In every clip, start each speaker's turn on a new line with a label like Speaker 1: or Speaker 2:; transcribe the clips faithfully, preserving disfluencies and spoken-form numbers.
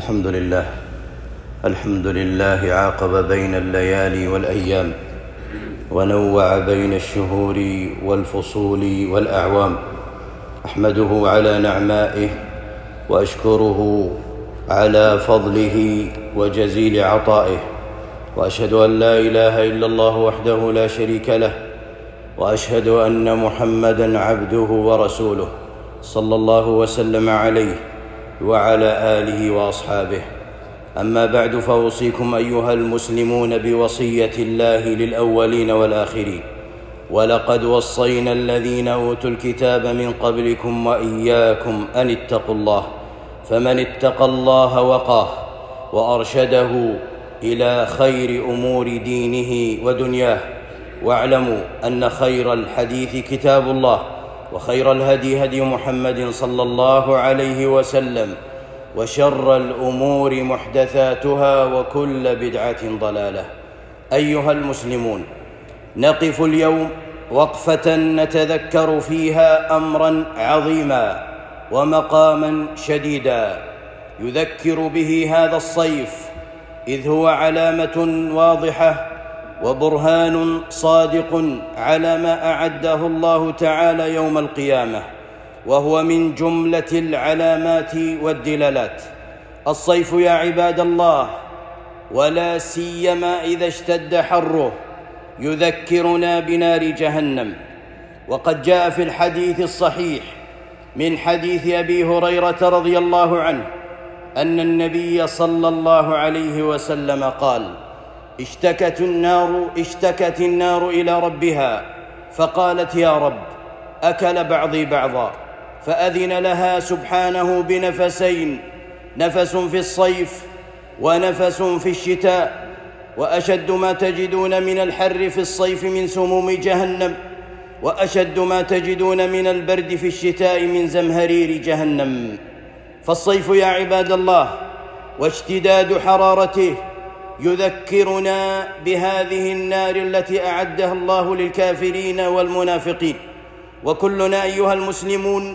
Speaker 1: الحمد لله الحمد لله عاقب بين الليالي والأيام، ونوع بين الشهور والفصول والأعوام. أحمده على نعمائه وأشكره على فضله وجزيل عطائه، وأشهد أن لا إله إلا الله وحده لا شريك له، وأشهد أن محمدًا عبده ورسوله صلى الله وسلم عليه وعلى آله وأصحابه. أما بعد، فأوصيكم أيها المسلمون بوصية الله للأولين والآخرين: ولقد وصينا الذين أوتوا الكتاب من قبلكم وإياكم أن اتقوا الله، فمن اتقى الله وقاه وأرشده إلى خير أمور دينه ودنياه. واعلموا أن خير الحديث كتاب الله، وخير الهدي هدي محمد صلى الله عليه وسلم، وشر الأمور محدثاتها، وكل بدعة ضلالة. أيها المسلمون، نقف اليوم وقفة نتذكر فيها أمرا عظيما ومقاما شديدا يذكر به هذا الصيف، إذ هو علامة واضحة وبرهان صادق على ما أعده الله تعالى يوم القيامة، وهو من جملة العلامات والدلالات. الصيف يا عباد الله، ولا سيما إذا اشتد حره، يذكرنا بنار جهنم. وقد جاء في الحديث الصحيح من حديث أبي هريرة رضي الله عنه أن النبي صلى الله عليه وسلم قال: اشتكت النار اشتكت النار إلى ربها فقالت: يا رب، أكل بعضي بعضا. فأذن لها سبحانه بنفسين: نفس في الصيف ونفس في الشتاء. وأشد ما تجدون من الحر في الصيف من سموم جهنم، وأشد ما تجدون من البرد في الشتاء من زمهرير جهنم. فالصيف يا عباد الله واشتداد حرارته يذكرنا بهذه النار التي أعدها الله للكافرين والمنافقين. وكلنا أيها المسلمون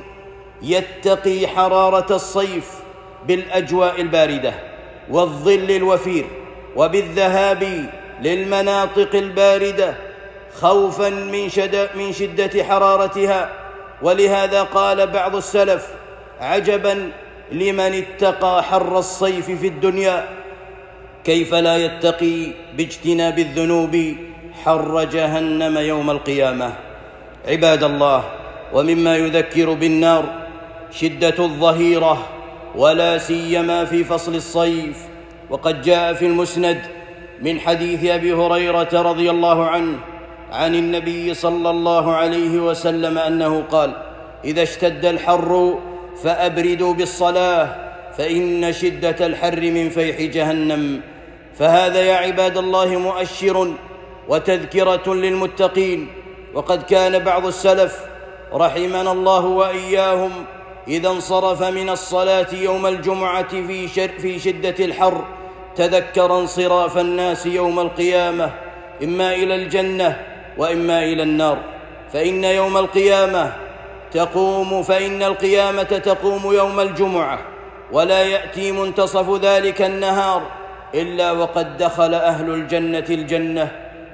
Speaker 1: يتقي حرارة الصيف بالأجواء الباردة والظل الوفير، وبالذهاب للمناطق الباردة خوفاً من, شد من شدة حرارتها. ولهذا قال بعض السلف: عجباً لمن اتقى حر الصيف في الدنيا، كيف لا يتقي باجتناب الذنوب حر جهنم يوم القيامة. عباد الله، ومما يذكر بالنار شدة الظهيرة، ولا سيما في فصل الصيف. وقد جاء في المسند من حديث أبي هريرة رضي الله عنه عن النبي صلى الله عليه وسلم أنه قال: إذا اشتد الحر فأبردوا بالصلاة، فإن شدة الحر من فيح جهنم. فهذا يا عباد الله مؤشر وتذكرة للمتقين. وقد كان بعض السلف رحمنا الله وإياهم إذا انصرف من الصلاة يوم الجمعة في, في شدة الحر تذكر انصراف الناس يوم القيامة، إما إلى الجنة وإما إلى النار. فإن يوم القيامة تقوم فإن القيامة تقوم يوم الجمعة، ولا يأتي منتصف ذلك النهار إلا وقد دخل أهل الجنة الجنة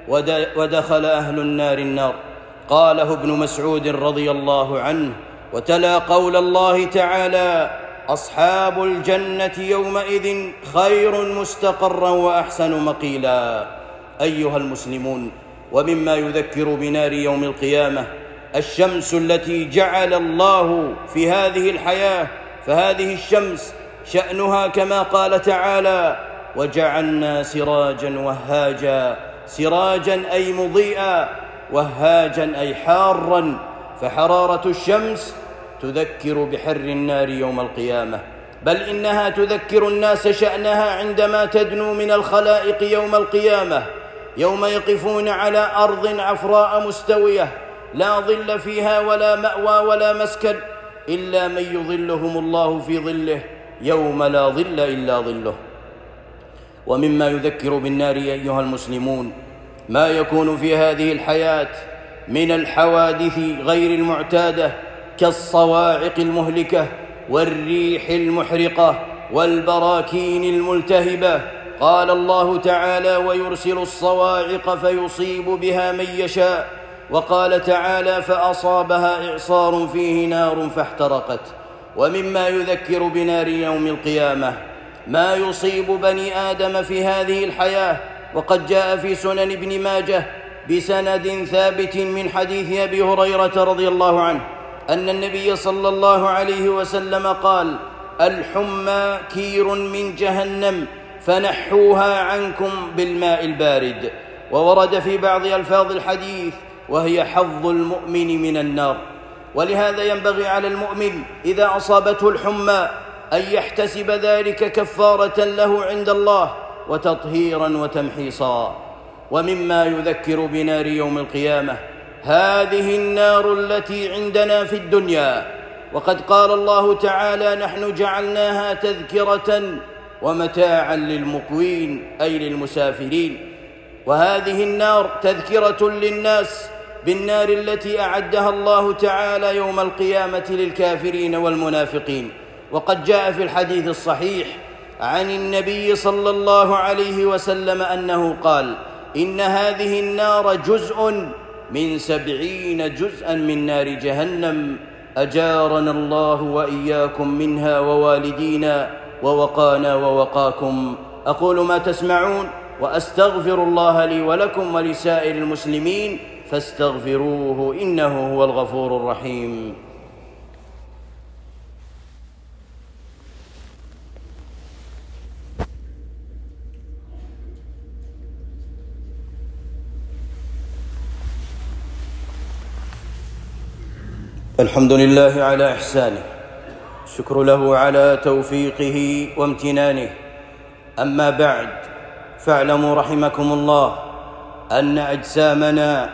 Speaker 1: ودخل أهل النار النار. قاله ابن مسعود رضي الله عنه، وتلا قول الله تعالى: أصحاب الجنة يومئذ خير مستقرا وأحسن مقيلا. أيها المسلمون، ومما يذكر بنار يوم القيامة الشمس التي جعل الله في هذه الحياة. فهذه الشمس شأنها كما قال تعالى: وجعلنا سراجا وهاجا. سراجا أي مضيئا، وهاجا أي حارا. فحرارة الشمس تذكر بحر النار يوم القيامة، بل إنها تذكر الناس شأنها عندما تدنو من الخلائق يوم القيامة، يوم يقفون على أرض عفراء مستوية لا ظل فيها ولا مأوى ولا مسكن إلا من يظلهم الله في ظله يوم لا ظل إلا ظله. ومما يذكر بالنار أيها المسلمون ما يكون في هذه الحياة من الحوادث غير المعتادة، كالصواعق المهلكة والريح المحرقة والبراكين الملتهبة. قال الله تعالى: ويرسل الصواعق فيصيب بها من يشاء. وقال تعالى: فأصابها إعصار فيه نار فاحترقت. ومما يذكر بنار يوم القيامة ما يصيب بني آدم في هذه الحياة، وقد جاء في سنن ابن ماجه بسند ثابت من حديث أبي هريرة رضي الله عنه أن النبي صلى الله عليه وسلم قال: الحمى كير من جهنم فنحوها عنكم بالماء البارد. وورد في بعض ألفاظ الحديث: وهي حظ المؤمن من النار. ولهذا ينبغي على المؤمن إذا أصابته الحمى أن يحتسب ذلك كفارة له عند الله وتطهيرا وتمحيصا. ومما يذكر بنار يوم القيامة هذه النار التي عندنا في الدنيا، وقد قال الله تعالى: نحن جعلناها تذكرة ومتاعا للمقوين، أي للمسافرين. وهذه النار تذكرة للناس بالنار التي أعدها الله تعالى يوم القيامة للكافرين والمنافقين. وقد جاء في الحديث الصحيح عن النبي صلى الله عليه وسلم أنه قال: إن هذه النار جزء من سبعين جزءا من نار جهنم، أجارنا الله وإياكم منها ووالدينا ووقانا ووقاكم. أقول ما تسمعون وأستغفر الله لي ولكم ولسائر المسلمين فاستغفروه إنه هو الغفور الرحيم. الحمد لله على إحسانه، الشكر له على توفيقه وامتنانه. أما بعد، فاعلموا رحمكم الله أن أجسامنا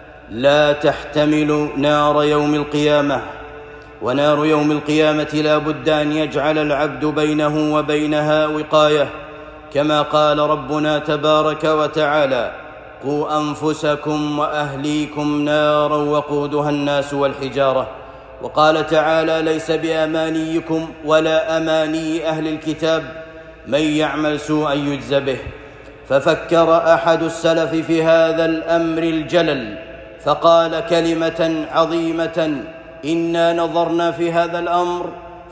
Speaker 1: لا تحتمل نار يوم القيامة، ونار يوم القيامة لا بد أن يجعل العبد بينه وبينها وقاية، كما قال ربنا تبارك وتعالى: قوا أنفسكم وأهليكم نارا وقودها الناس والحجارة. وقال تعالى: ليس بأمانيكم ولا أماني أهل الكتاب من يعمل سوءا يجز به. ففكر أحد السلف في هذا الأمر الجلل فقال كلمة عظيمة: إنا نظرنا في هذا الأمر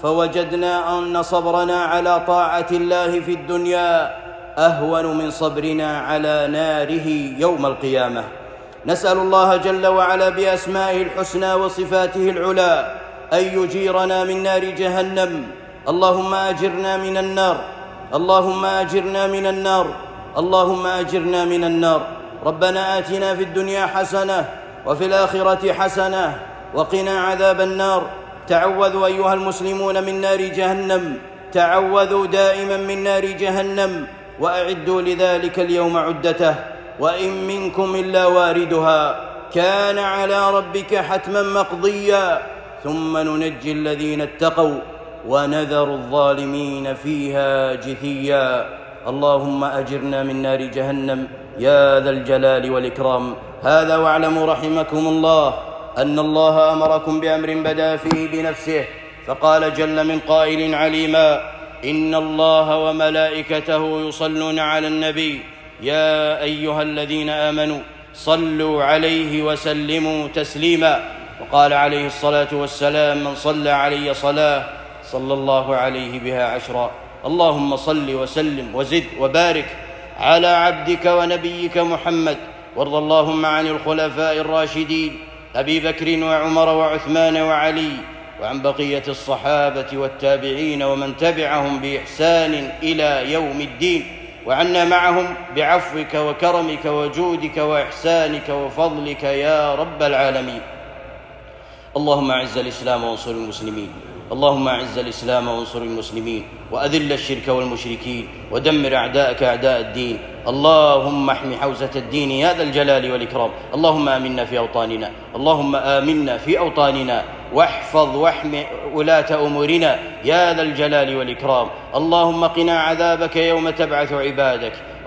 Speaker 1: فوجدنا أن صبرنا على طاعة الله في الدنيا أهون من صبرنا على ناره يوم القيامة. نسأل الله جل وعلا بأسمائه الحسنى وصفاته العلى أن يجيرنا من نار جهنم. اللهم أجرنا من النار، اللهم أجرنا من النار، اللهم أجرنا من النار. ربنا آتنا في الدنيا حسنة وفي الآخرة حسنة وقنا عذاب النار. تعوذوا أيها المسلمون من نار جهنم، تعوذوا دائما من نار جهنم، وأعدوا لذلك اليوم عدته. وإن منكم إلا واردها كان على ربك حتما مقضيا، ثم ننجي الذين اتقوا ونذر الظالمين فيها جثيا. اللهم أجرنا من نار جهنم يا ذا الجلال والإكرام. هذا واعلموا رحمكم الله أن الله أمركم بأمر بدأ فيه بنفسه، فقال جل من قائل عليما: إن الله وملائكته يصلون على النبي يا أيها الذين آمنوا صلوا عليه وسلموا تسليما. وقال عليه الصلاة والسلام: من صلى علي صلاة صلى الله عليه بها عشرا. اللهم صل وسلم وزد وبارك على عبدك ونبيك محمد. وارض اللهم عن الخلفاء الراشدين أبي بكر وعمر وعثمان وعلي، وعن بقية الصحابة والتابعين ومن تبعهم بإحسان إلى يوم الدين، وعنا معهم بعفوك وكرمك وجودك وإحسانك وفضلك يا رب العالمين. اللهم أعز الإسلام وانصر المسلمين، اللهم أعز الإسلام وانصر المسلمين، وأذل الشرك والمشركين، ودمر أعداءك أعداء الدين. اللهم احم حوزة الدين يا ذا الجلال والإكرام. اللهم آمنا في أوطاننا، اللهم آمنا في أوطاننا، واحفظ واحم ولاة أمورنا يا ذا الجلال والإكرام. اللهم قنا عذابك يوم تبعث عبادك،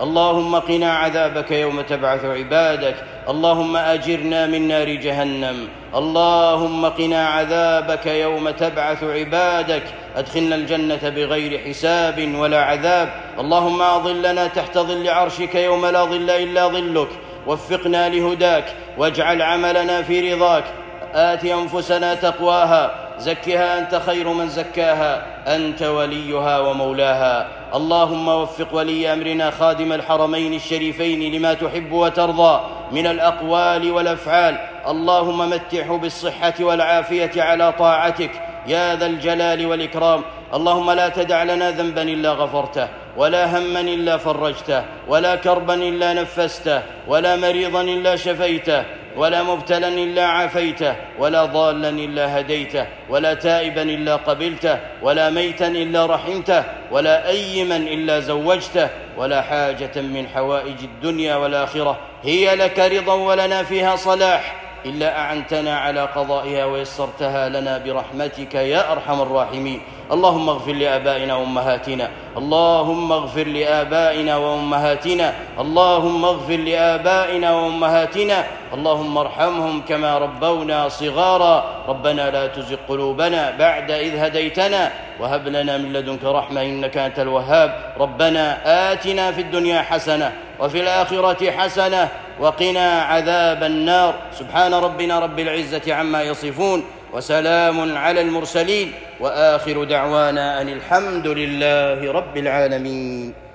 Speaker 1: اللهم قنا عذابك يوم تبعث عبادك. اللهم أجرنا من نار جهنم. اللهم قنا عذابك يوم تبعث عبادك. أدخلنا الجنة بغير حساب ولا عذاب. اللهم أظلنا تحت ظل عرشك يوم لا ظل إلا ظلك. وفقنا لهداك واجعل عملنا في رضاك. آت أنفسنا تقواها زكها أنت خير من زكاها أنت وليها ومولاها. اللهم وفق ولي أمرنا خادم الحرمين الشريفين لما تحب وترضى من الأقوال والأفعال. اللهم متعه بالصحة والعافية على طاعتك يا ذا الجلال والإكرام. اللهم لا تدع لنا ذنبا إلا غفرته، ولا هما إلا فرجته، ولا كربا إلا نفسته، ولا مريضا إلا شفيته، ولا مبتلا إلا عافيته، ولا ضالا إلا هديته، ولا تائبا إلا قبلته، ولا ميتا إلا رحمته، ولا أيما إلا زوجته، ولا حاجة من حوائج الدنيا والآخرة هي لك رضا ولنا فيها صلاح إلا أعنتنا على قضائها ويسرتها لنا برحمتك يا أرحم الراحمين. اللهم اغفر لآبائنا وأمهاتنا. اللهم اغفر لآبائنا وأمهاتنا. اللهم اغفر لآبائنا وأمهاتنا. اللهم ارحمهم كما ربونا صغارا. ربنا لا تزغ قلوبنا بعد إذ هديتنا وهب لنا من لدنك رحمة إنك أنت الوهاب. ربنا آتنا في الدنيا حسنة وفي الآخرة حسنة وقنا عذاب النار. سبحان ربنا رب العزة عما يصفون وسلام على المرسلين وآخر دعوانا أن الحمد لله رب العالمين.